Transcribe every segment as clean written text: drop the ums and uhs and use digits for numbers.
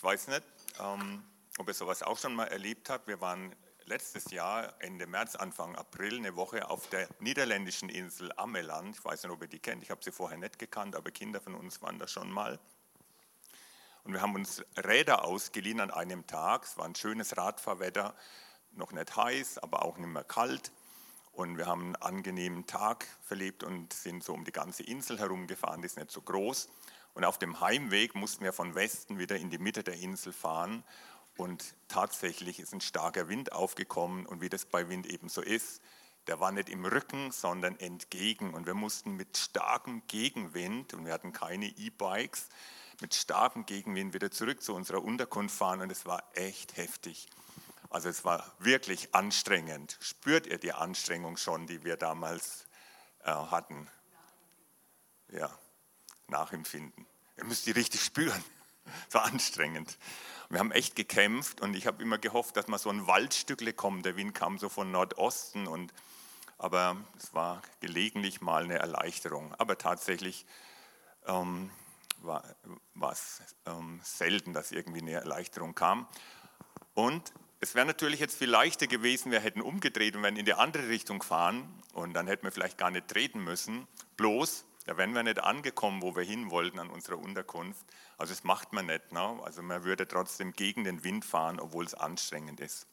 weiß nicht, ob ihr sowas auch schon mal erlebt habt. Wir waren letztes Jahr, Ende März, Anfang April, eine Woche auf der niederländischen Insel Ameland. Ich weiß nicht, ob ihr die kennt, ich habe sie vorher nicht gekannt, aber Kinder von uns waren da schon mal. Und wir haben uns Räder ausgeliehen an einem Tag. Es war ein schönes Radfahrwetter, noch nicht heiß, aber auch nicht mehr kalt. Und wir haben einen angenehmen Tag verlebt und sind so um die ganze Insel herumgefahren, die ist nicht so groß. Und auf dem Heimweg mussten wir von Westen wieder in die Mitte der Insel fahren. Und tatsächlich ist ein starker Wind aufgekommen. Und wie das bei Wind eben so ist, der war nicht im Rücken, sondern entgegen. Und wir mussten mit starkem Gegenwind, und wir hatten keine E-Bikes, mit starkem Gegenwind wieder zurück zu unserer Unterkunft fahren. Und es war echt heftig. Also es war wirklich anstrengend. Spürt ihr die Anstrengung schon, die wir damals hatten? Ja, nachempfinden. Ihr müsst die richtig spüren. Es war anstrengend. Wir haben echt gekämpft und ich habe immer gehofft, dass mal so ein Waldstückle kommt. Der Wind kam so von Nordosten, aber es war gelegentlich mal eine Erleichterung. Aber tatsächlich war es selten, dass irgendwie eine Erleichterung kam. Und es wäre natürlich jetzt viel leichter gewesen, wir hätten umgedreht und wären in die andere Richtung gefahren und dann hätten wir vielleicht gar nicht treten müssen. Bloß, da wären wir nicht angekommen, wo wir hin wollten an unserer Unterkunft. Also das macht man nicht. Ne? Also man würde trotzdem gegen den Wind fahren, obwohl es anstrengend ist.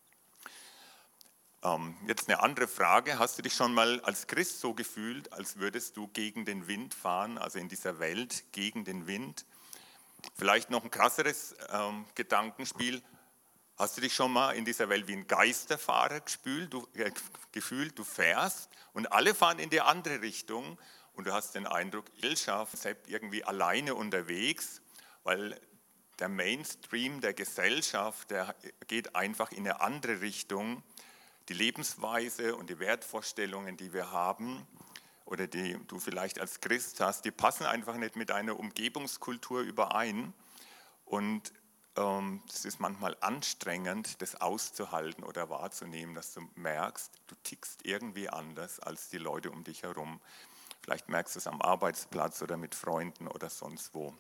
Jetzt eine andere Frage. Hast du dich schon mal als Christ so gefühlt, als würdest du gegen den Wind fahren, also in dieser Welt gegen den Wind? Vielleicht noch ein krasseres Gedankenspiel. Hast du dich schon mal in dieser Welt wie ein Geisterfahrer gefühlt, du fährst und alle fahren in die andere Richtung und du hast den Eindruck, Gesellschaft ist irgendwie alleine unterwegs, weil der Mainstream der Gesellschaft, der geht einfach in eine andere Richtung. Die Lebensweise und die Wertvorstellungen, die wir haben oder die du vielleicht als Christ hast, die passen einfach nicht mit einer Umgebungskultur überein und es ist manchmal anstrengend, das auszuhalten oder wahrzunehmen, dass du merkst, du tickst irgendwie anders als die Leute um dich herum. Vielleicht merkst du es am Arbeitsplatz oder mit Freunden oder sonst wo.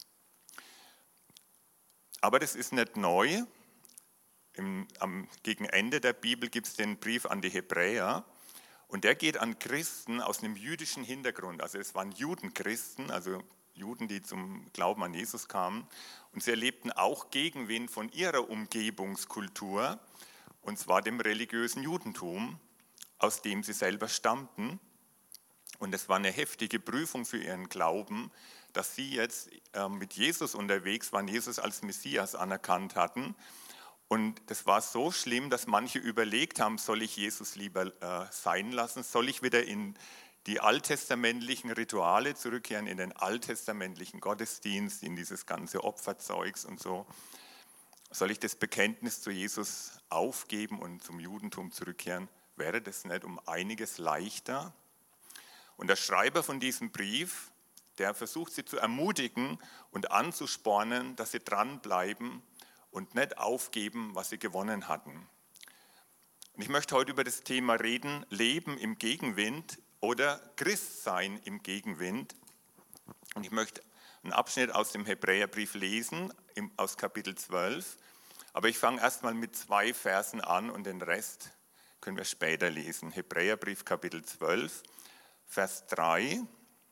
Aber das ist nicht neu. Gegen Ende der Bibel gibt es den Brief an die Hebräer und der geht an Christen aus einem jüdischen Hintergrund. Also es waren Judenchristen, also Juden, die zum Glauben an Jesus kamen. Und sie erlebten auch Gegenwind von ihrer Umgebungskultur, und zwar dem religiösen Judentum, aus dem sie selber stammten. Und es war eine heftige Prüfung für ihren Glauben, dass sie jetzt mit Jesus unterwegs waren, Jesus als Messias anerkannt hatten. Und das war so schlimm, dass manche überlegt haben, soll ich Jesus lieber sein lassen? Soll ich wieder in die alttestamentlichen Rituale zurückkehren, in den alttestamentlichen Gottesdienst, in dieses ganze Opferzeugs und so? Soll ich das Bekenntnis zu Jesus aufgeben und zum Judentum zurückkehren? Wäre das nicht um einiges leichter? Und der Schreiber von diesem Brief, der versucht sie zu ermutigen und anzuspornen, dass sie dranbleiben und nicht aufgeben, was sie gewonnen hatten. Und ich möchte heute über das Thema reden, Leben im Gegenwind oder Christsein im Gegenwind. Und ich möchte einen Abschnitt aus dem Hebräerbrief lesen, aus Kapitel 12. Aber ich fange erstmal mit 2 Versen an und den Rest können wir später lesen. Hebräerbrief Kapitel 12, Vers 3.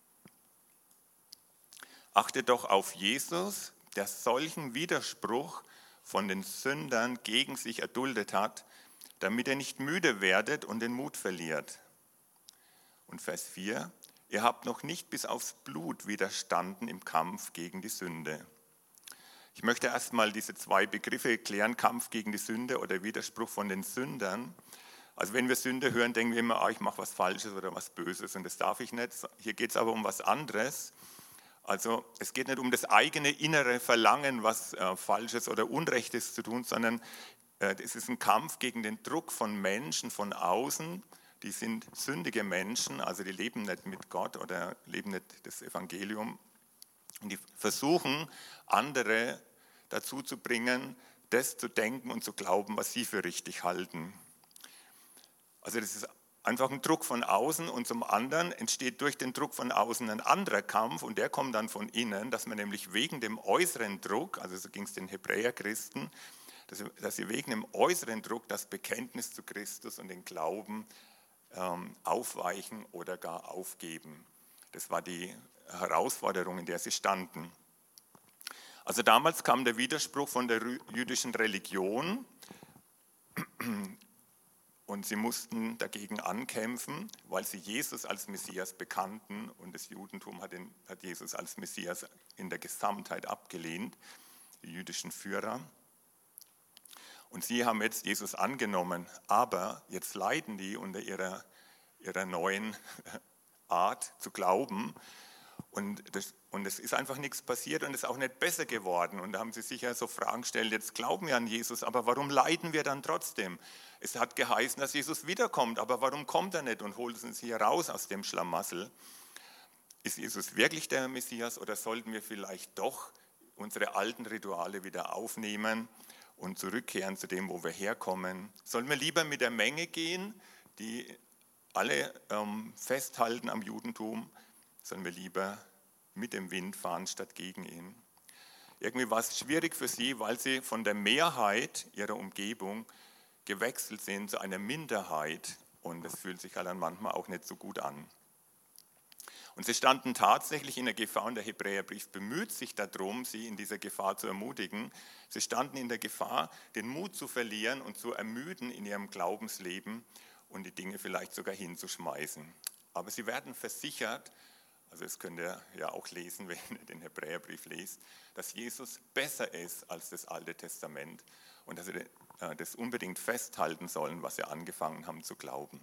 Achtet doch auf Jesus, der solchen Widerspruch von den Sündern gegen sich erduldet hat, damit ihr nicht müde werdet und den Mut verliert. Und Vers 4, ihr habt noch nicht bis aufs Blut widerstanden im Kampf gegen die Sünde. Ich möchte erstmal diese 2 Begriffe klären, Kampf gegen die Sünde oder Widerspruch von den Sündern. Also wenn wir Sünde hören, denken wir immer, ich mache was Falsches oder was Böses und das darf ich nicht. Hier geht es aber um was anderes. Also es geht nicht um das eigene innere Verlangen, was Falsches oder Unrechtes zu tun, sondern es ist ein Kampf gegen den Druck von Menschen von außen. Die sind sündige Menschen, also die leben nicht mit Gott oder leben nicht das Evangelium. Und die versuchen, andere dazu zu bringen, das zu denken und zu glauben, was sie für richtig halten. Also das ist einfach ein Druck von außen und zum anderen entsteht durch den Druck von außen ein anderer Kampf und der kommt dann von innen, dass man nämlich wegen dem äußeren Druck, also so ging es den Hebräerchristen, dass sie wegen dem äußeren Druck das Bekenntnis zu Christus und den Glauben aufweichen oder gar aufgeben. Das war die Herausforderung, in der sie standen. Also damals kam der Widerspruch von der jüdischen Religion und sie mussten dagegen ankämpfen, weil sie Jesus als Messias bekannten und das Judentum hat Jesus als Messias in der Gesamtheit abgelehnt, die jüdischen Führer. Und sie haben jetzt Jesus angenommen, aber jetzt leiden die unter ihrer neuen Art zu glauben. Und es ist einfach nichts passiert und es ist auch nicht besser geworden. Und da haben sie sich ja so Fragen gestellt, jetzt glauben wir an Jesus, aber warum leiden wir dann trotzdem? Es hat geheißen, dass Jesus wiederkommt, aber warum kommt er nicht und holt uns hier raus aus dem Schlamassel? Ist Jesus wirklich der Messias oder sollten wir vielleicht doch unsere alten Rituale wieder aufnehmen und zurückkehren zu dem, wo wir herkommen? Sollen wir lieber mit der Menge gehen, die alle festhalten am Judentum? Sollen wir lieber mit dem Wind fahren statt gegen ihn? Irgendwie war es schwierig für sie, weil sie von der Mehrheit ihrer Umgebung gewechselt sind zu einer Minderheit und das fühlt sich halt dann manchmal auch nicht so gut an. Und sie standen tatsächlich in der Gefahr und der Hebräerbrief bemüht sich darum, sie in dieser Gefahr zu ermutigen. Sie standen in der Gefahr, den Mut zu verlieren und zu ermüden in ihrem Glaubensleben und die Dinge vielleicht sogar hinzuschmeißen. Aber sie werden versichert, also das könnt ihr ja auch lesen, wenn ihr den Hebräerbrief lest, dass Jesus besser ist als das Alte Testament und dass sie das unbedingt festhalten sollen, was sie angefangen haben zu glauben.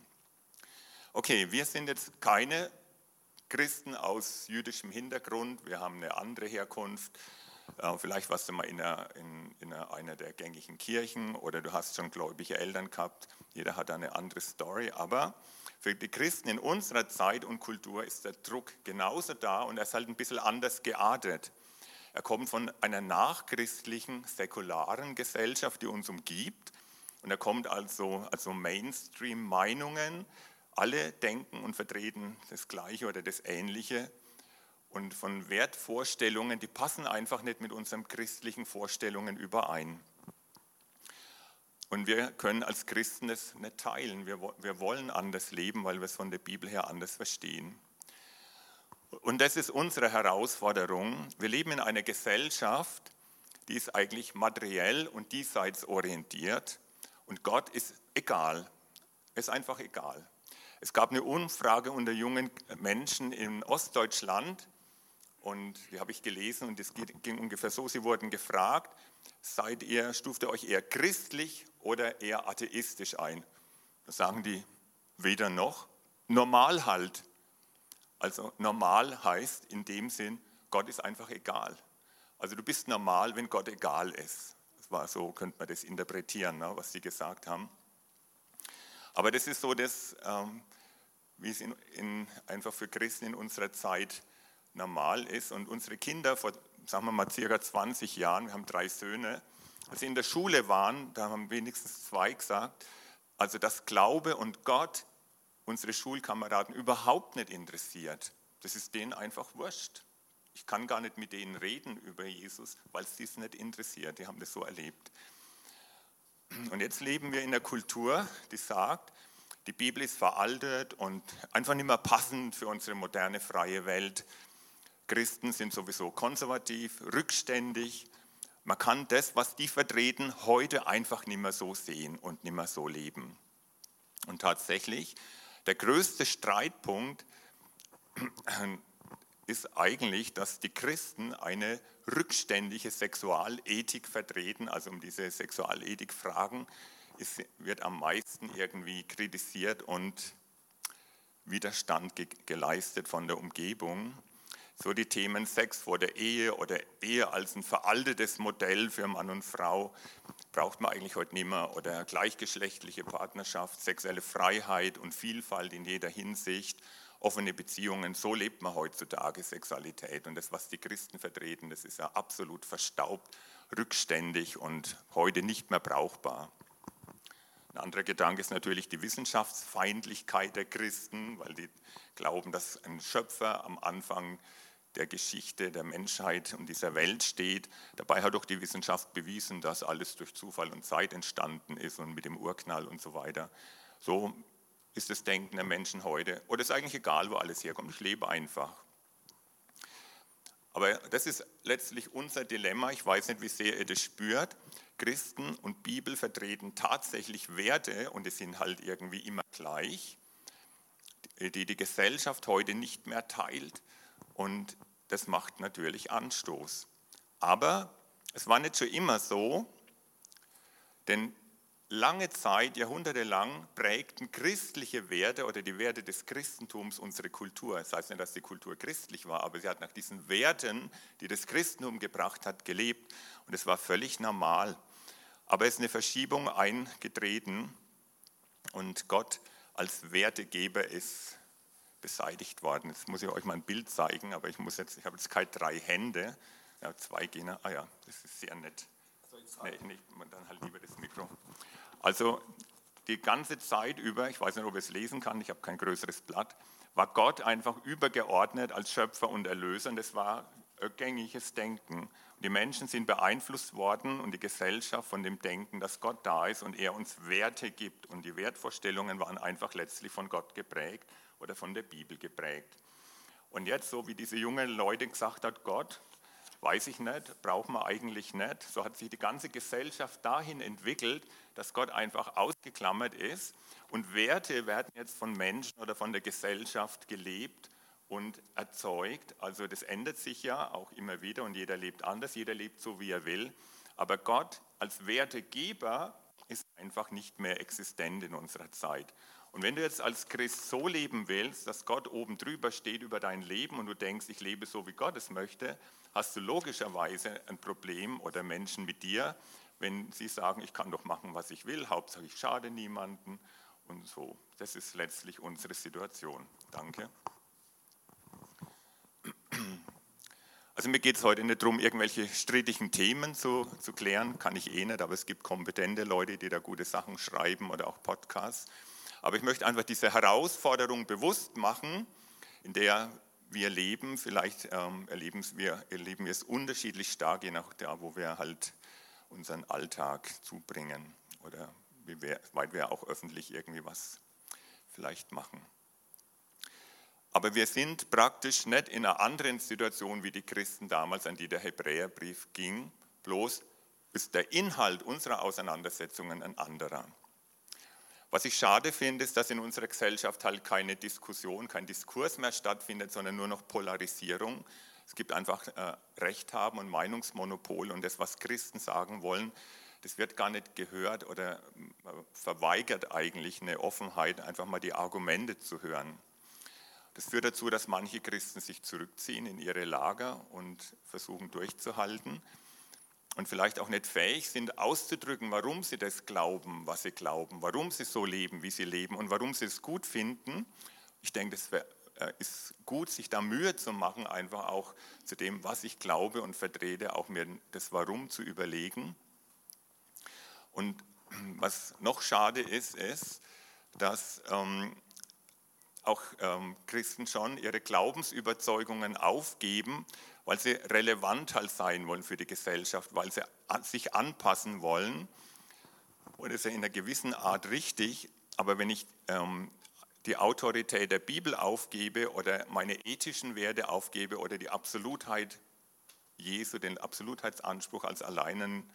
Okay, wir sind jetzt keine Christen aus jüdischem Hintergrund, wir haben eine andere Herkunft. Vielleicht warst du mal in einer der gängigen Kirchen oder du hast schon gläubige Eltern gehabt. Jeder hat eine andere Story, aber für die Christen in unserer Zeit und Kultur ist der Druck genauso da und er ist halt ein bisschen anders geartet. Er kommt von einer nachchristlichen, säkularen Gesellschaft, die uns umgibt und er kommt also Mainstream-Meinungen. Alle denken und vertreten das Gleiche oder das Ähnliche und von Wertvorstellungen, die passen einfach nicht mit unseren christlichen Vorstellungen überein. Und wir können als Christen das nicht teilen. Wir wollen anders leben, weil wir es von der Bibel her anders verstehen. Und das ist unsere Herausforderung. Wir leben in einer Gesellschaft, die ist eigentlich materiell und diesseits orientiert. Und Gott ist egal. Ist einfach egal. Es gab eine Umfrage unter jungen Menschen in Ostdeutschland. Und die habe ich gelesen und es ging ungefähr so, sie wurden gefragt, stuft ihr euch eher christlich oder eher atheistisch ein? Da sagen die, weder noch, normal halt. Also normal heißt in dem Sinn, Gott ist einfach egal. Also du bist normal, wenn Gott egal ist. Das war so, könnte man das interpretieren, ne, was sie gesagt haben. Aber das ist so, wie es einfach für Christen in unserer Zeit normal ist. Und unsere Kinder vor, sagen wir mal, circa 20 Jahren, wir haben 3 Söhne, als sie in der Schule waren, da haben wenigstens 2 gesagt, also dass Glaube und Gott unsere Schulkameraden überhaupt nicht interessiert. Das ist denen einfach wurscht. Ich kann gar nicht mit denen reden über Jesus, weil es dies nicht interessiert. Die haben das so erlebt. Und jetzt leben wir in einer Kultur, die sagt, die Bibel ist veraltet und einfach nicht mehr passend für unsere moderne, freie Welt. Christen sind sowieso konservativ, rückständig. Man kann das, was die vertreten, heute einfach nicht mehr so sehen und nicht mehr so leben. Und tatsächlich, der größte Streitpunkt ist eigentlich, dass die Christen eine rückständige Sexualethik vertreten, also um diese Sexualethik-Fragen wird am meisten irgendwie kritisiert und Widerstand geleistet von der Umgebung. So die Themen Sex vor der Ehe oder Ehe als ein veraltetes Modell für Mann und Frau braucht man eigentlich heute nicht mehr. Oder gleichgeschlechtliche Partnerschaft, sexuelle Freiheit und Vielfalt in jeder Hinsicht, offene Beziehungen, so lebt man heutzutage Sexualität. Und das, was die Christen vertreten, das ist ja absolut verstaubt, rückständig und heute nicht mehr brauchbar. Ein anderer Gedanke ist natürlich die Wissenschaftsfeindlichkeit der Christen, weil die glauben, dass ein Schöpfer am Anfang der Geschichte der Menschheit und dieser Welt steht. Dabei hat doch die Wissenschaft bewiesen, dass alles durch Zufall und Zeit entstanden ist und mit dem Urknall und so weiter. So ist das Denken der Menschen heute. Oder ist eigentlich egal, wo alles herkommt, ich lebe einfach. Aber das ist letztlich unser Dilemma. Ich weiß nicht, wie sehr ihr das spürt. Christen und Bibel vertreten tatsächlich Werte und die sind halt irgendwie immer gleich, die die Gesellschaft heute nicht mehr teilt. Und das macht natürlich Anstoß. Aber es war nicht schon immer so, denn lange Zeit, jahrhundertelang, prägten christliche Werte oder die Werte des Christentums unsere Kultur. Das heißt nicht, dass die Kultur christlich war, aber sie hat nach diesen Werten, die das Christentum gebracht hat, gelebt. Und es war völlig normal. Aber es ist eine Verschiebung eingetreten und Gott als Wertegeber ist beseitigt worden. Jetzt muss ich euch mal ein Bild zeigen, aber ich habe jetzt keine 3 Hände. Ja, 2 gehen. Ah ja, das ist sehr nett. Nee, dann halt lieber das Mikro. Also die ganze Zeit über, ich weiß nicht, ob ich es lesen kann, ich habe kein größeres Blatt, war Gott einfach übergeordnet als Schöpfer und Erlöser und das war gängiges Denken. Und die Menschen sind beeinflusst worden und die Gesellschaft von dem Denken, dass Gott da ist und er uns Werte gibt. Und die Wertvorstellungen waren einfach letztlich von Gott geprägt oder von der Bibel geprägt. Und jetzt, so wie diese jungen Leute gesagt hat, Gott, weiß ich nicht, braucht man eigentlich nicht. So hat sich die ganze Gesellschaft dahin entwickelt, dass Gott einfach ausgeklammert ist. Und Werte werden jetzt von Menschen oder von der Gesellschaft gelebt und erzeugt. Also das ändert sich ja auch immer wieder und jeder lebt anders, jeder lebt so, wie er will. Aber Gott als Wertegeber ist einfach nicht mehr existent in unserer Zeit. Und wenn du jetzt als Christ so leben willst, dass Gott oben drüber steht über dein Leben und du denkst, ich lebe so, wie Gott es möchte, hast du logischerweise ein Problem oder Menschen mit dir, wenn sie sagen, ich kann doch machen, was ich will, Hauptsache ich schade niemanden und so. Das ist letztlich unsere Situation. Danke. Also mir geht es heute nicht darum, irgendwelche strittigen Themen zu klären, kann ich eh nicht, aber es gibt kompetente Leute, die da gute Sachen schreiben oder auch Podcasts. Aber ich möchte einfach diese Herausforderung bewusst machen, in der wir leben. Vielleicht erleben wir es unterschiedlich stark, je nach da, wo wir halt unseren Alltag zubringen oder wie weit wir auch öffentlich irgendwie was vielleicht machen. Aber wir sind praktisch nicht in einer anderen Situation wie die Christen damals, an die der Hebräerbrief ging, bloß ist der Inhalt unserer Auseinandersetzungen ein anderer. Was ich schade finde, ist, dass in unserer Gesellschaft halt keine Diskussion, kein Diskurs mehr stattfindet, sondern nur noch Polarisierung. Es gibt einfach Recht haben und Meinungsmonopol und das, was Christen sagen wollen, das wird gar nicht gehört oder verweigert eigentlich eine Offenheit, einfach mal die Argumente zu hören. Das führt dazu, dass manche Christen sich zurückziehen in ihre Lager und versuchen durchzuhalten und vielleicht auch nicht fähig sind, auszudrücken, warum sie das glauben, was sie glauben, warum sie so leben, wie sie leben und warum sie es gut finden. Ich denke, es ist gut, sich da Mühe zu machen, einfach auch zu dem, was ich glaube und vertrete, auch mir das Warum zu überlegen. Und was noch schade ist, dass auch Christen schon ihre Glaubensüberzeugungen aufgeben, weil sie relevant halt sein wollen für die Gesellschaft, weil sie sich anpassen wollen. Und das ist ja in einer gewissen Art richtig, aber wenn ich die Autorität der Bibel aufgebe oder meine ethischen Werte aufgebe oder die Absolutheit Jesu, den Absolutheitsanspruch als alleinigen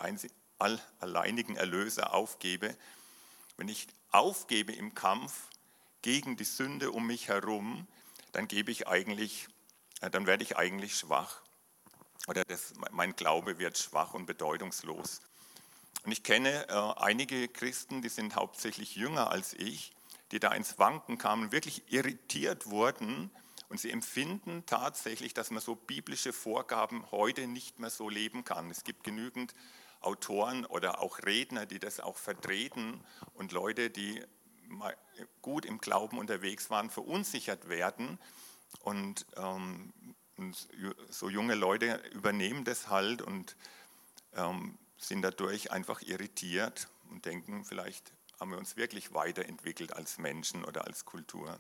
Erlöser aufgebe, wenn ich aufgebe im Kampf gegen die Sünde um mich herum, dann werde ich eigentlich schwach. Oder mein Glaube wird schwach und bedeutungslos. Und ich kenne einige Christen, die sind hauptsächlich jünger als ich, die da ins Wanken kamen, wirklich irritiert wurden und sie empfinden tatsächlich, dass man so biblische Vorgaben heute nicht mehr so leben kann. Es gibt genügend Autoren oder auch Redner, die das auch vertreten und Leute, die gut im Glauben unterwegs waren, verunsichert werden und so junge Leute übernehmen das halt und sind dadurch einfach irritiert und denken vielleicht, haben wir uns wirklich weiterentwickelt als Menschen oder als Kultur.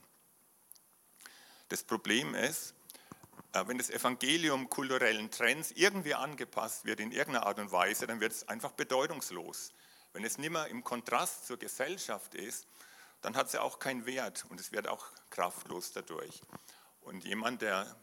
Das Problem ist, wenn das Evangelium kulturellen Trends irgendwie angepasst wird in irgendeiner Art und Weise, dann wird es einfach bedeutungslos. Wenn es nicht mehr im Kontrast zur Gesellschaft ist, dann hat es ja auch keinen Wert und es wird auch kraftlos dadurch. Und jemand, der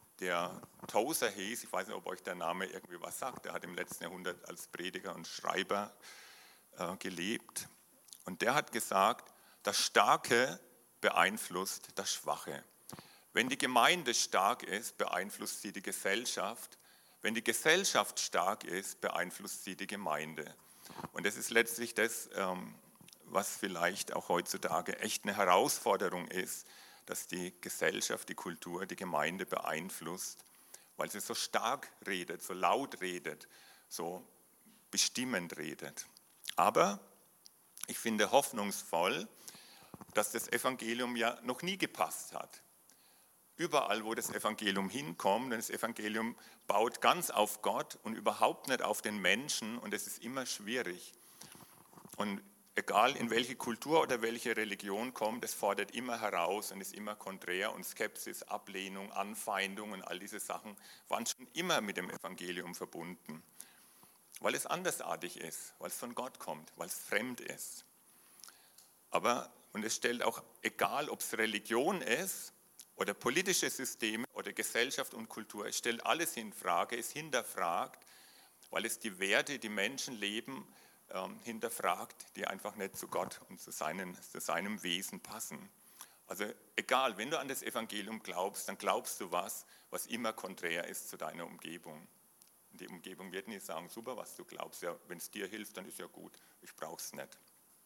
Tozer hieß, ich weiß nicht, ob euch der Name irgendwie was sagt, der hat im letzten Jahrhundert als Prediger und Schreiber gelebt. Und der hat gesagt, das Starke beeinflusst das Schwache. Wenn die Gemeinde stark ist, beeinflusst sie die Gesellschaft. Wenn die Gesellschaft stark ist, beeinflusst sie die Gemeinde. Und das ist letztlich das, was vielleicht auch heutzutage echt eine Herausforderung ist, dass die Gesellschaft, die Kultur, die Gemeinde beeinflusst, weil sie so stark redet, so laut redet, so bestimmend redet. Aber ich finde hoffnungsvoll, dass das Evangelium ja noch nie gepasst hat. Überall, wo das Evangelium hinkommt, denn das Evangelium baut ganz auf Gott und überhaupt nicht auf den Menschen und es ist immer schwierig. Und egal in welche Kultur oder welche Religion kommt, es fordert immer heraus und ist immer konträr und Skepsis, Ablehnung, Anfeindung und all diese Sachen waren schon immer mit dem Evangelium verbunden, weil es andersartig ist, weil es von Gott kommt, weil es fremd ist. Und es stellt auch, egal ob es Religion ist oder politische Systeme oder Gesellschaft und Kultur, es stellt alles in Frage, es hinterfragt, weil es die Werte, die Menschen leben, hinterfragt, die einfach nicht zu Gott und zu seinem Wesen passen. Also egal, wenn du an das Evangelium glaubst, dann glaubst du was immer konträr ist zu deiner Umgebung. Und die Umgebung wird nicht sagen, super, was du glaubst, ja, wenn es dir hilft, dann ist ja gut, ich brauche es nicht.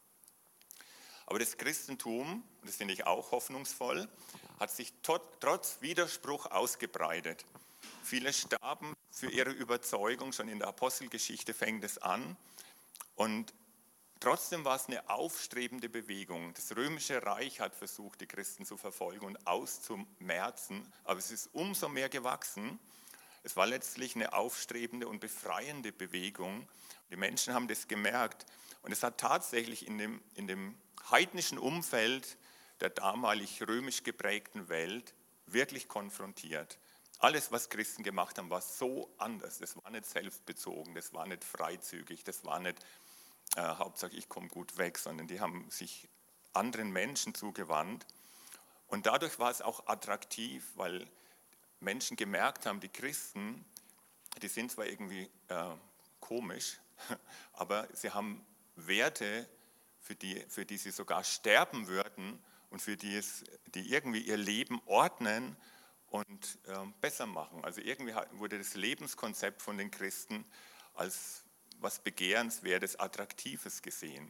Aber das Christentum, und das finde ich auch hoffnungsvoll, hat sich trotz Widerspruch ausgebreitet. Viele starben für ihre Überzeugung, schon in der Apostelgeschichte fängt es an. Und trotzdem war es eine aufstrebende Bewegung. Das Römische Reich hat versucht, die Christen zu verfolgen und auszumerzen, aber es ist umso mehr gewachsen. Es war letztlich eine aufstrebende und befreiende Bewegung. Die Menschen haben das gemerkt. Und es hat tatsächlich in dem heidnischen Umfeld der damalig römisch geprägten Welt wirklich konfrontiert. Alles, was Christen gemacht haben, war so anders. Das war nicht selbstbezogen, das war nicht freizügig, das war nicht Hauptsache ich komme gut weg, sondern die haben sich anderen Menschen zugewandt. Und dadurch war es auch attraktiv, weil Menschen gemerkt haben, die Christen, die sind zwar irgendwie komisch, aber sie haben Werte, für die sie sogar sterben würden und für die irgendwie ihr Leben ordnen und besser machen. Also irgendwie wurde das Lebenskonzept von den Christen als was Begehrenswertes, Attraktives gesehen.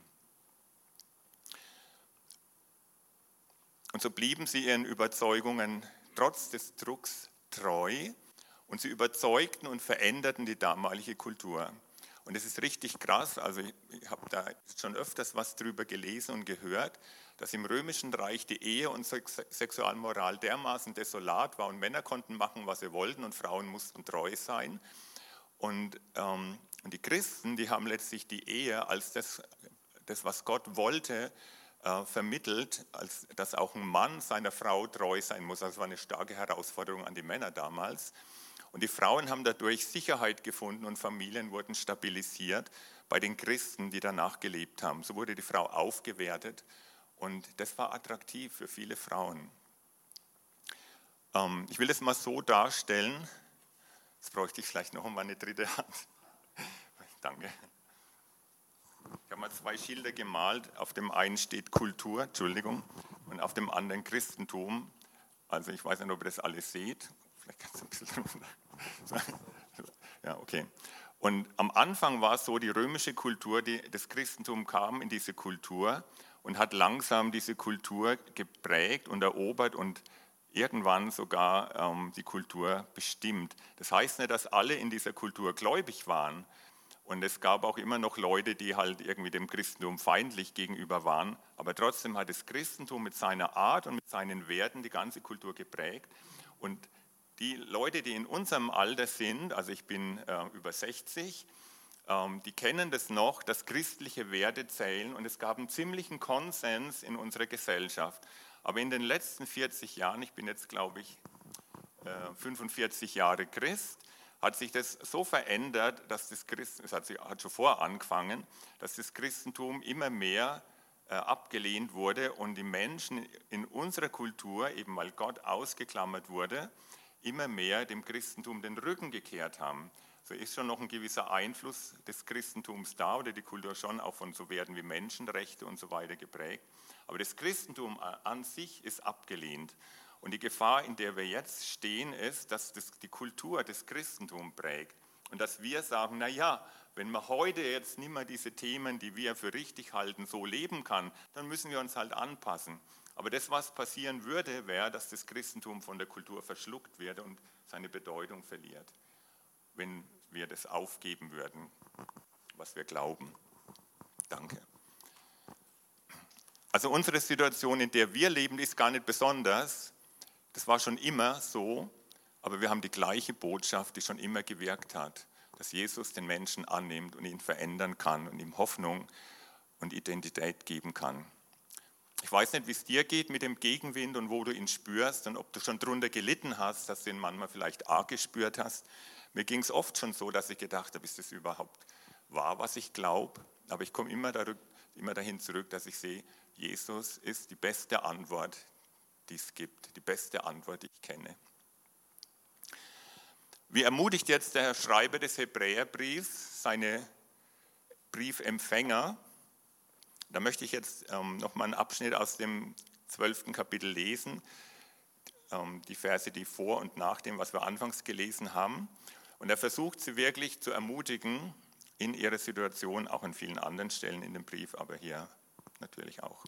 Und so blieben sie ihren Überzeugungen trotz des Drucks treu und sie überzeugten und veränderten die damalige Kultur. Und es ist richtig krass, also ich habe da schon öfters was drüber gelesen und gehört, dass im Römischen Reich die Ehe und Sexualmoral dermaßen desolat war und Männer konnten machen, was sie wollten und Frauen mussten treu sein. Und die Christen, die haben letztlich die Ehe als das was Gott wollte, vermittelt, als dass auch ein Mann seiner Frau treu sein muss. Also es war eine starke Herausforderung an die Männer damals. Und die Frauen haben dadurch Sicherheit gefunden und Familien wurden stabilisiert bei den Christen, die danach gelebt haben. So wurde die Frau aufgewertet und das war attraktiv für viele Frauen. Ich will das mal so darstellen. Jetzt bräuchte ich vielleicht noch mal eine dritte Hand. Danke. Ich habe mal 2 Schilder gemalt. Auf dem einen steht Kultur, und auf dem anderen Christentum. Also ich weiß nicht, ob ihr das alles seht. Vielleicht kannst du ein bisschen runter. Ja, okay. Und am Anfang war es so, die römische Kultur, das Christentum kam in diese Kultur und hat langsam diese Kultur geprägt und erobert und irgendwann sogar die Kultur bestimmt. Das heißt nicht, dass alle in dieser Kultur gläubig waren. Und es gab auch immer noch Leute, die halt irgendwie dem Christentum feindlich gegenüber waren. Aber trotzdem hat das Christentum mit seiner Art und mit seinen Werten die ganze Kultur geprägt. Und die Leute, die in unserem Alter sind, also ich bin über 60, die kennen das noch, dass christliche Werte zählen und es gab einen ziemlichen Konsens in unserer Gesellschaft. Aber in den letzten 40 Jahren, ich bin jetzt glaube ich 45 Jahre Christ, hat sich das so verändert, dass das Christentum, es hat schon vorher angefangen, dass das Christentum immer mehr abgelehnt wurde und die Menschen in unserer Kultur, eben weil Gott ausgeklammert wurde, immer mehr dem Christentum den Rücken gekehrt haben. So ist schon noch ein gewisser Einfluss des Christentums da oder die Kultur schon auch von so Werten wie Menschenrechte und so weiter geprägt. Aber das Christentum an sich ist abgelehnt. Und die Gefahr, in der wir jetzt stehen, ist, dass das die Kultur des Christentums prägt. Und dass wir sagen, naja, wenn man heute jetzt nicht mehr diese Themen, die wir für richtig halten, so leben kann, dann müssen wir uns halt anpassen. Aber das, was passieren würde, wäre, dass das Christentum von der Kultur verschluckt wird und seine Bedeutung verliert, wenn wir das aufgeben würden, was wir glauben. Danke. Also unsere Situation, in der wir leben, ist gar nicht besonders. Das war schon immer so, aber wir haben die gleiche Botschaft, die schon immer gewirkt hat, dass Jesus den Menschen annimmt und ihn verändern kann und ihm Hoffnung und Identität geben kann. Ich weiß nicht, wie es dir geht mit dem Gegenwind und wo du ihn spürst und ob du schon drunter gelitten hast, dass du ihn manchmal vielleicht arg gespürt hast. Mir ging es oft schon so, dass ich gedacht habe, ist das überhaupt wahr, was ich glaube? Aber ich komme immer dahin zurück, dass ich sehe, Jesus ist die beste Antwort, die es gibt, die beste Antwort, die ich kenne. Wie ermutigt jetzt der Schreiber des Hebräerbriefs seine Briefempfänger? Da möchte ich jetzt noch mal einen Abschnitt aus dem 12. Kapitel lesen, die Verse, die vor und nach dem, was wir anfangs gelesen haben. Und er versucht sie wirklich zu ermutigen in ihrer Situation, auch an vielen anderen Stellen in dem Brief, aber hier natürlich auch.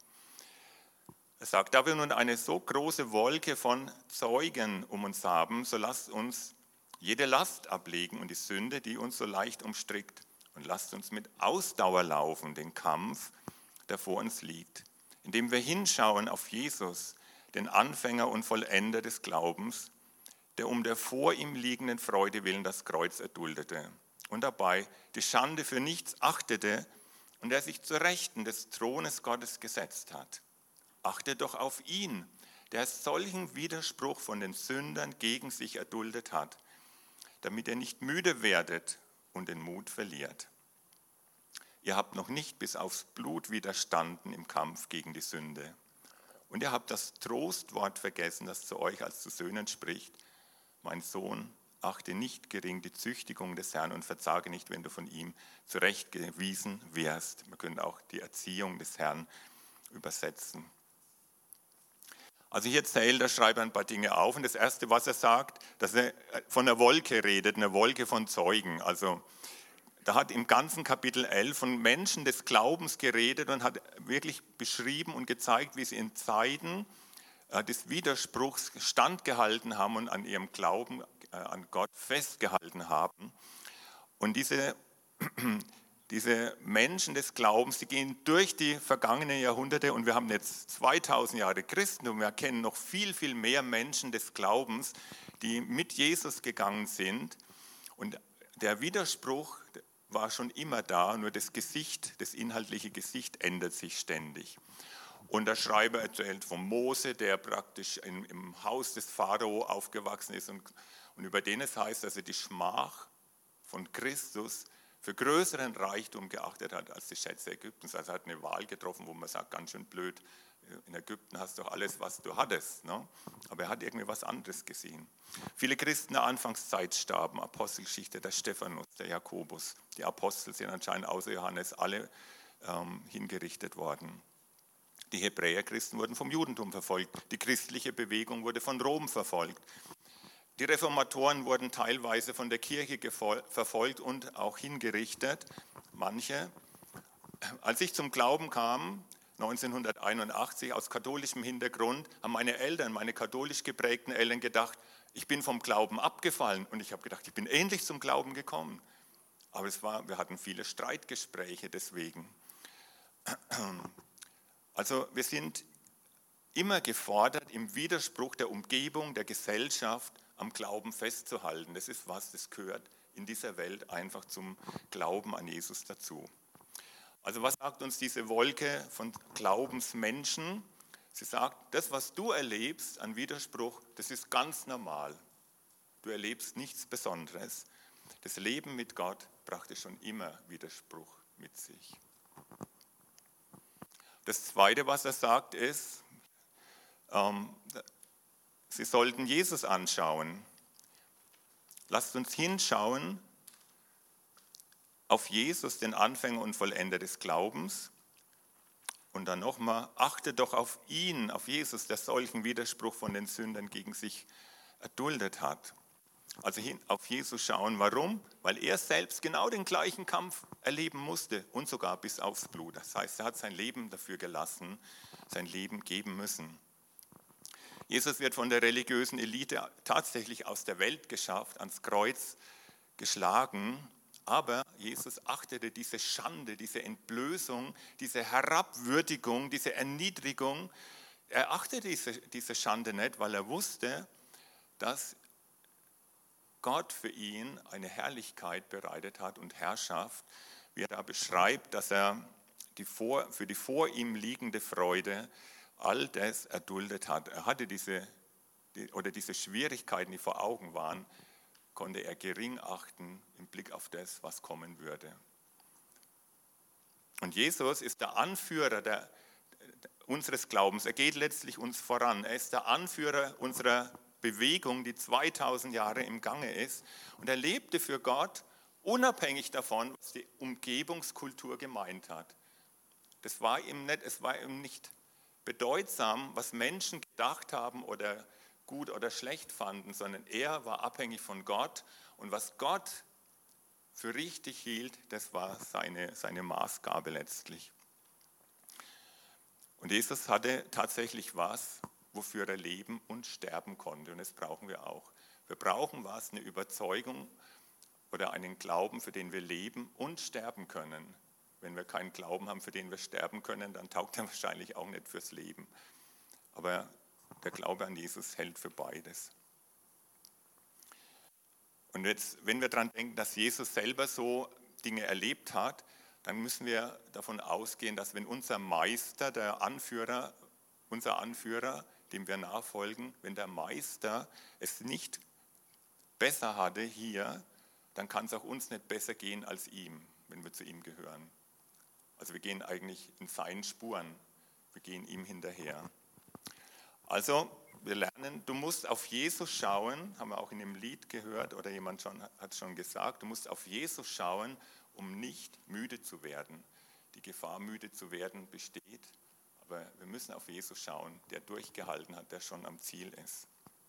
Er sagt, da wir nun eine so große Wolke von Zeugen um uns haben, so lasst uns jede Last ablegen und die Sünde, die uns so leicht umstrickt. Und lasst uns mit Ausdauer laufen, den Kampf, der vor uns liegt, indem wir hinschauen auf Jesus, den Anfänger und Vollender des Glaubens, der um der vor ihm liegenden Freude willen das Kreuz erduldete und dabei die Schande für nichts achtete und der sich zur Rechten des Thrones Gottes gesetzt hat. Achtet doch auf ihn, der solchen Widerspruch von den Sündern gegen sich erduldet hat, damit ihr nicht müde werdet und den Mut verliert. Ihr habt noch nicht bis aufs Blut widerstanden im Kampf gegen die Sünde. Und ihr habt das Trostwort vergessen, das zu euch als zu Söhnen spricht. Mein Sohn, achte nicht gering die Züchtigung des Herrn und verzage nicht, wenn du von ihm zurechtgewiesen wirst. Man könnte auch die Erziehung des Herrn übersetzen. Also hier zählt der Schreiber ein paar Dinge auf. Und das Erste, was er sagt, dass er von einer Wolke redet, eine Wolke von Zeugen. Also da hat im ganzen Kapitel 11 von Menschen des Glaubens geredet und hat wirklich beschrieben und gezeigt, wie sie in Zeiten des Widerspruchs standgehalten haben und an ihrem Glauben an Gott festgehalten haben. Und diese Menschen des Glaubens, die gehen durch die vergangenen Jahrhunderte und wir haben jetzt 2000 Jahre Christentum, wir kennen noch viel, viel mehr Menschen des Glaubens, die mit Jesus gegangen sind. Und der Widerspruch war schon immer da, nur das Gesicht, das inhaltliche Gesicht ändert sich ständig. Und der Schreiber erzählt von Mose, der praktisch im Haus des Pharao aufgewachsen ist und über den es heißt, dass er die Schmach von Christus für größeren Reichtum geachtet hat als die Schätze Ägyptens. Also er hat eine Wahl getroffen, wo man sagt, ganz schön blöd, in Ägypten hast du doch alles, was du hattest. Ne? Aber er hat irgendwie was anderes gesehen. Viele Christen der Anfangszeit starben, Apostelgeschichte, der Stephanus, der Jakobus. Die Apostel sind anscheinend außer Johannes alle hingerichtet worden. Die Hebräerchristen wurden vom Judentum verfolgt. Die christliche Bewegung wurde von Rom verfolgt. Die Reformatoren wurden teilweise von der Kirche verfolgt und auch hingerichtet, manche. Als ich zum Glauben kam, 1981, aus katholischem Hintergrund, haben meine Eltern, meine katholisch geprägten Eltern gedacht, ich bin vom Glauben abgefallen. Und ich habe gedacht, ich bin endlich zum Glauben gekommen. Aber wir hatten viele Streitgespräche deswegen. Also wir sind immer gefordert, im Widerspruch der Umgebung, der Gesellschaft, am Glauben festzuhalten. Das ist was, das gehört in dieser Welt einfach zum Glauben an Jesus dazu. Also was sagt uns diese Wolke von Glaubensmenschen? Sie sagt, das, was du erlebst an Widerspruch, das ist ganz normal. Du erlebst nichts Besonderes. Das Leben mit Gott brachte schon immer Widerspruch mit sich. Das Zweite, was er sagt, ist, sie sollten Jesus anschauen. Lasst uns hinschauen auf Jesus, den Anfänger und Vollender des Glaubens. Und dann nochmal, achte doch auf ihn, auf Jesus, der solchen Widerspruch von den Sündern gegen sich erduldet hat. Also auf Jesus schauen. Warum? Weil er selbst genau den gleichen Kampf erleben musste und sogar bis aufs Blut. Das heißt, er hat sein Leben dafür gelassen, sein Leben geben müssen. Jesus wird von der religiösen Elite tatsächlich aus der Welt geschafft, ans Kreuz geschlagen. Aber Jesus achtete diese Schande, diese Entblößung, diese Herabwürdigung, diese Erniedrigung. Er achtete diese Schande nicht, weil er wusste, dass Gott für ihn eine Herrlichkeit bereitet hat und Herrschaft, wie er da beschreibt, dass er für die vor ihm liegende Freude all das erduldet hat. Er hatte diese Schwierigkeiten, die vor Augen waren, konnte er gering achten im Blick auf das, was kommen würde. Und Jesus ist der Anführer unseres Glaubens. Er geht letztlich uns voran. Er ist der Anführer unserer Bewegung, die 2000 Jahre im Gange ist. Und er lebte für Gott unabhängig davon, was die Umgebungskultur gemeint hat. Es war ihm nicht bedeutsam, was Menschen gedacht haben oder gut oder schlecht fanden, sondern er war abhängig von Gott und was Gott für richtig hielt, das war seine Maßgabe letztlich. Und Jesus hatte tatsächlich was, wofür er leben und sterben konnte und das brauchen wir auch. Wir brauchen was, eine Überzeugung oder einen Glauben, für den wir leben und sterben können. Wenn wir keinen Glauben haben, für den wir sterben können, dann taugt er wahrscheinlich auch nicht fürs Leben. Aber der Glaube an Jesus hält für beides. Und jetzt, wenn wir daran denken, dass Jesus selber so Dinge erlebt hat, dann müssen wir davon ausgehen, dass wenn unser Meister, unser Anführer, dem wir nachfolgen, wenn der Meister es nicht besser hatte hier, dann kann es auch uns nicht besser gehen als ihm, wenn wir zu ihm gehören. Also wir gehen eigentlich in seinen Spuren, wir gehen ihm hinterher. Also wir lernen, du musst auf Jesus schauen, haben wir auch in dem Lied gehört oder jemand hat es schon gesagt, du musst auf Jesus schauen, um nicht müde zu werden. Die Gefahr, müde zu werden, besteht, aber wir müssen auf Jesus schauen, der durchgehalten hat, der schon am Ziel ist.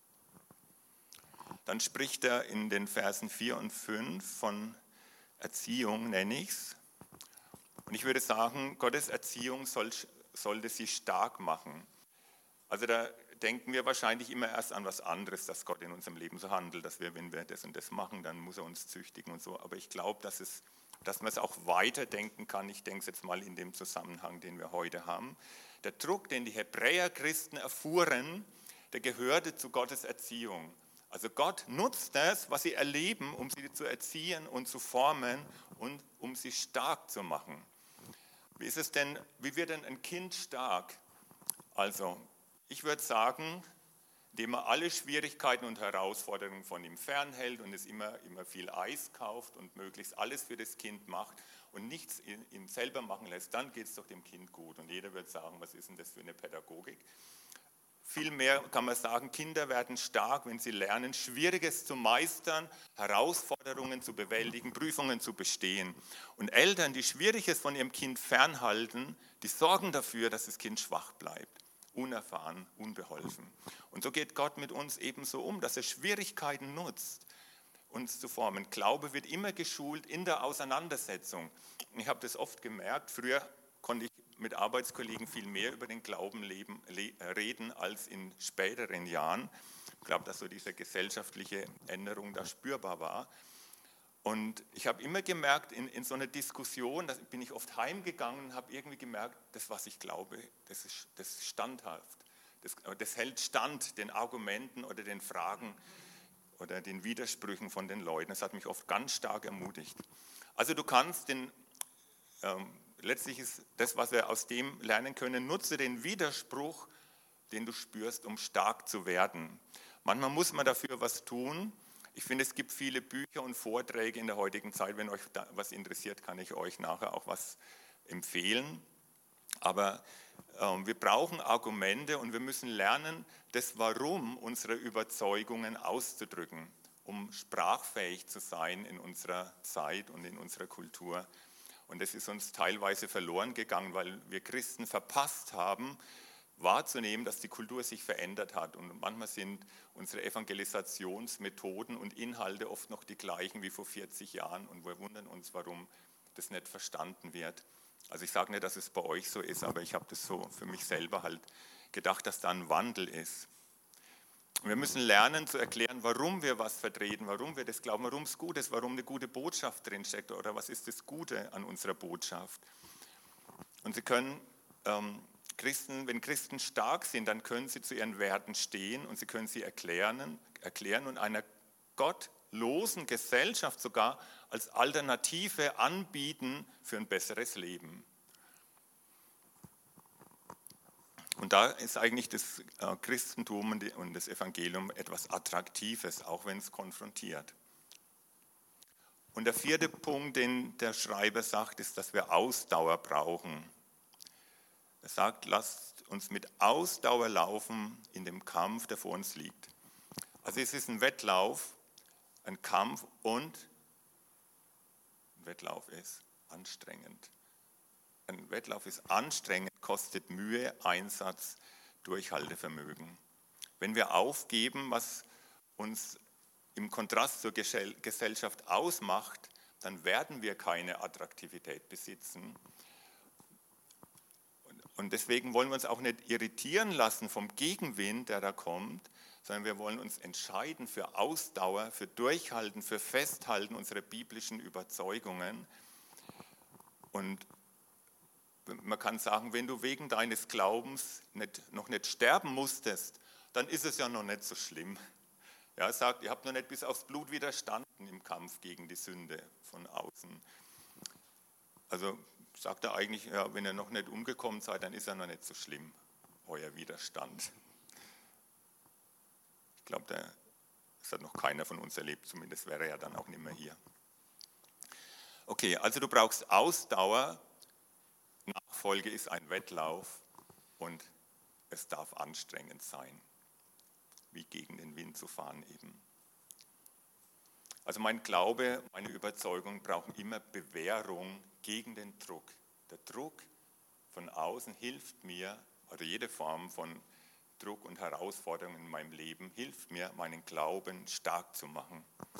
Dann spricht er in den Versen 4 und 5 von Erziehung, nenne ich es. Und ich würde sagen, Gottes Erziehung sollte sie stark machen. Also da denken wir wahrscheinlich immer erst an was anderes, dass Gott in unserem Leben so handelt, dass wenn wir das und das machen, dann muss er uns züchtigen und so. Aber ich glaube, dass man es auch weiterdenken kann. Ich denke es jetzt mal in dem Zusammenhang, den wir heute haben. Der Druck, den die Hebräer-Christen erfuhren, der gehörte zu Gottes Erziehung. Also Gott nutzt das, was sie erleben, um sie zu erziehen und zu formen und um sie stark zu machen. Wie wird denn ein Kind stark? Also, ich würde sagen, indem er alle Schwierigkeiten und Herausforderungen von ihm fernhält und es immer viel Eis kauft und möglichst alles für das Kind macht und nichts ihm selber machen lässt, dann geht es doch dem Kind gut. Und jeder wird sagen, was ist denn das für eine Pädagogik? Vielmehr kann man sagen, Kinder werden stark, wenn sie lernen, Schwieriges zu meistern, Herausforderungen zu bewältigen, Prüfungen zu bestehen. Und Eltern, die Schwieriges von ihrem Kind fernhalten, die sorgen dafür, dass das Kind schwach bleibt, unerfahren, unbeholfen. Und so geht Gott mit uns ebenso um, dass er Schwierigkeiten nutzt, uns zu formen. Glaube wird immer geschult in der Auseinandersetzung. Ich habe das oft gemerkt, früher konnte ich mit Arbeitskollegen viel mehr über den Glauben reden als in späteren Jahren. Ich glaube, dass so diese gesellschaftliche Änderung da spürbar war. Und ich habe immer gemerkt, in so einer Diskussion, da bin ich oft heimgegangen und habe irgendwie gemerkt, das, was ich glaube, das ist standhaft. Das hält stand den Argumenten oder den Fragen. oder den Widersprüchen von den Leuten. Das hat mich oft ganz stark ermutigt. Also du kannst letztlich ist das, was wir aus dem lernen können, nutze den Widerspruch, den du spürst, um stark zu werden. Manchmal muss man dafür was tun. Ich finde, es gibt viele Bücher und Vorträge in der heutigen Zeit. Wenn euch da was interessiert, kann ich euch nachher auch was empfehlen. Aber wir brauchen Argumente und wir müssen lernen, das Warum unserer Überzeugungen auszudrücken, um sprachfähig zu sein in unserer Zeit und in unserer Kultur. Und das ist uns teilweise verloren gegangen, weil wir Christen verpasst haben, wahrzunehmen, dass die Kultur sich verändert hat. Und manchmal sind unsere Evangelisationsmethoden und Inhalte oft noch die gleichen wie vor 40 Jahren. Und wir wundern uns, warum das nicht verstanden wird. Also ich sage nicht, dass es bei euch so ist, aber ich habe das so für mich selber halt gedacht, dass da ein Wandel ist. Wir müssen lernen zu erklären, warum wir was vertreten, warum wir das glauben, warum es gut ist, warum eine gute Botschaft drinsteckt oder was ist das Gute an unserer Botschaft. Und sie können, wenn Christen stark sind, dann können sie zu ihren Werten stehen und sie können sie erklären und einer gottlosen Gesellschaft sogar als Alternative anbieten für ein besseres Leben. Und da ist eigentlich das Christentum und das Evangelium etwas Attraktives, auch wenn es konfrontiert. Und der vierte Punkt, den der Schreiber sagt, ist, dass wir Ausdauer brauchen. Er sagt, lasst uns mit Ausdauer laufen in dem Kampf, der vor uns liegt. Also es ist ein Wettlauf, ein Kampf und ein Wettlauf ist anstrengend. Ein Wettlauf ist anstrengend, kostet Mühe, Einsatz, Durchhaltevermögen. Wenn wir aufgeben, was uns im Kontrast zur Gesellschaft ausmacht, dann werden wir keine Attraktivität besitzen. Und deswegen wollen wir uns auch nicht irritieren lassen vom Gegenwind, der da kommt, sondern wir wollen uns entscheiden für Ausdauer, für Durchhalten, für Festhalten unserer biblischen Überzeugungen. Und man kann sagen, wenn du wegen deines Glaubens noch nicht sterben musstest, dann ist es ja noch nicht so schlimm. Ja, er sagt, ihr habt noch nicht bis aufs Blut widerstanden im Kampf gegen die Sünde von außen. Also sagt er eigentlich, ja, wenn ihr noch nicht umgekommen seid, dann ist ja noch nicht so schlimm, euer Widerstand. Ich glaube, das hat noch keiner von uns erlebt, zumindest wäre er ja dann auch nicht mehr hier. Okay, also du brauchst Ausdauer. Nachfolge ist ein Wettlauf und es darf anstrengend sein, wie gegen den Wind zu fahren eben. Also mein Glaube, meine Überzeugung brauchen immer Bewährung gegen den Druck. Der Druck von außen hilft mir, oder jede Form von Druck und Herausforderungen in meinem Leben hilft mir, meinen Glauben stark zu machen.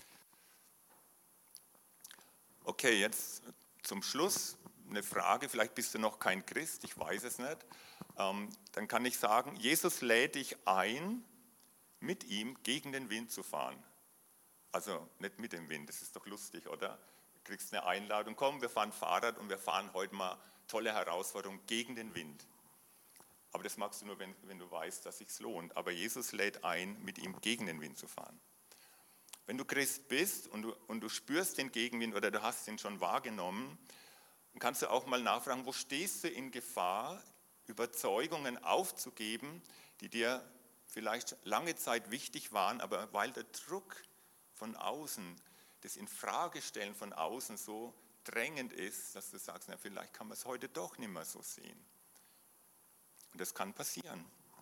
Okay, jetzt zum Schluss eine Frage, vielleicht bist du noch kein Christ, ich weiß es nicht. Dann kann ich sagen, Jesus lädt dich ein, mit ihm gegen den Wind zu fahren. Also nicht mit dem Wind, das ist doch lustig, oder? Du kriegst eine Einladung, komm, wir fahren Fahrrad und wir fahren heute mal tolle Herausforderungen gegen den Wind. Aber das magst du nur, wenn du weißt, dass es sich lohnt. Aber Jesus lädt ein, mit ihm gegen den Wind zu fahren. Wenn du Christ bist und du spürst den Gegenwind oder du hast ihn schon wahrgenommen, dann kannst du auch mal nachfragen, wo stehst du in Gefahr, Überzeugungen aufzugeben, die dir vielleicht lange Zeit wichtig waren, aber weil der Druck von außen, das Infragestellen von außen so drängend ist, dass du sagst, na, vielleicht kann man es heute doch nicht mehr so sehen. Und das kann passieren.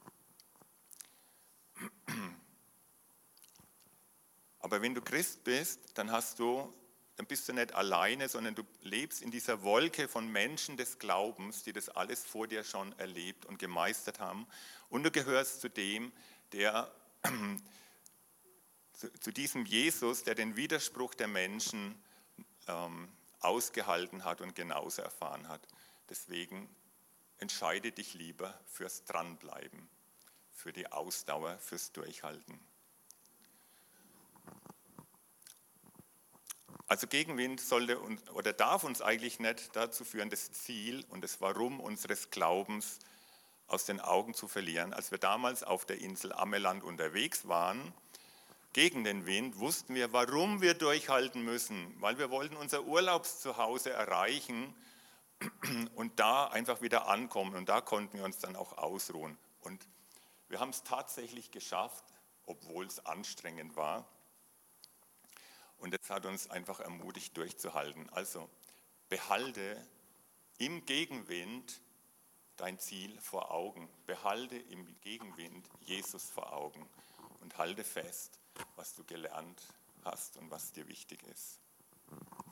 Aber wenn du Christ bist, dann bist du nicht alleine, sondern du lebst in dieser Wolke von Menschen des Glaubens, die das alles vor dir schon erlebt und gemeistert haben. Und du gehörst zu dem, zu diesem Jesus, der den Widerspruch der Menschen ausgehalten hat und genauso erfahren hat. Deswegen entscheide dich lieber fürs Dranbleiben, für die Ausdauer, fürs Durchhalten. Also Gegenwind sollte oder darf uns eigentlich nicht dazu führen, das Ziel und das Warum unseres Glaubens aus den Augen zu verlieren. Als wir damals auf der Insel Ameland unterwegs waren, gegen den Wind, wussten wir, warum wir durchhalten müssen, weil wir wollten unser Urlaubszuhause erreichen und da einfach wieder ankommen. Und da konnten wir uns dann auch ausruhen. Und wir haben es tatsächlich geschafft, obwohl es anstrengend war. Und es hat uns einfach ermutigt, durchzuhalten. Also behalte im Gegenwind dein Ziel vor Augen. Behalte im Gegenwind Jesus vor Augen und halte fest, was du gelernt hast und was dir wichtig ist.